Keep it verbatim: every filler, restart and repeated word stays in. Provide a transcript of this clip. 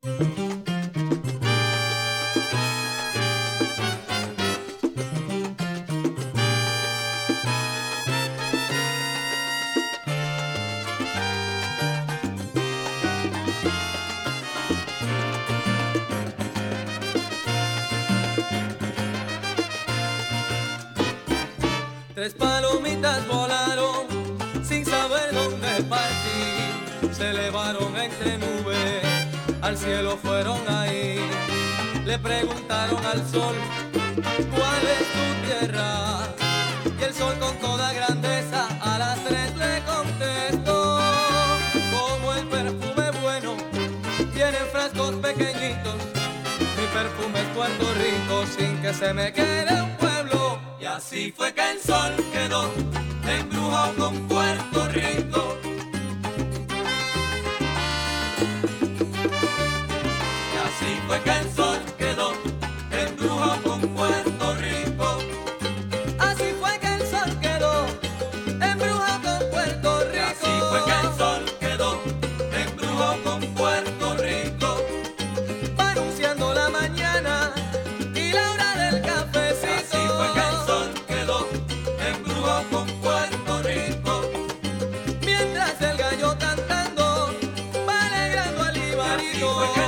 Tres palomitas volaron sin saber dónde partir. Se elevaron entre nubes, al cielo fueron ahí. Le preguntaron al sol, ¿cuál es tu tierra? Y el sol con toda grandeza a las tres le contestó. Como el perfume bueno viene en frascos pequeñitos, mi perfume es Puerto Rico sin que se me quede un pueblo. Y así fue que el sol quedó embrujado con Puerto Rico. Y así fue que el sol quedó embrujado con Puerto Rico. Así fue que el sol quedó embrujado con Puerto Rico. Y así fue que el sol quedó embrujado con Puerto Rico. Va anunciando la mañana y la hora del cafecito. Y así fue que el sol quedó embrujado con Puerto Rico. Mientras el gallo cantando va alegrando al ibarito.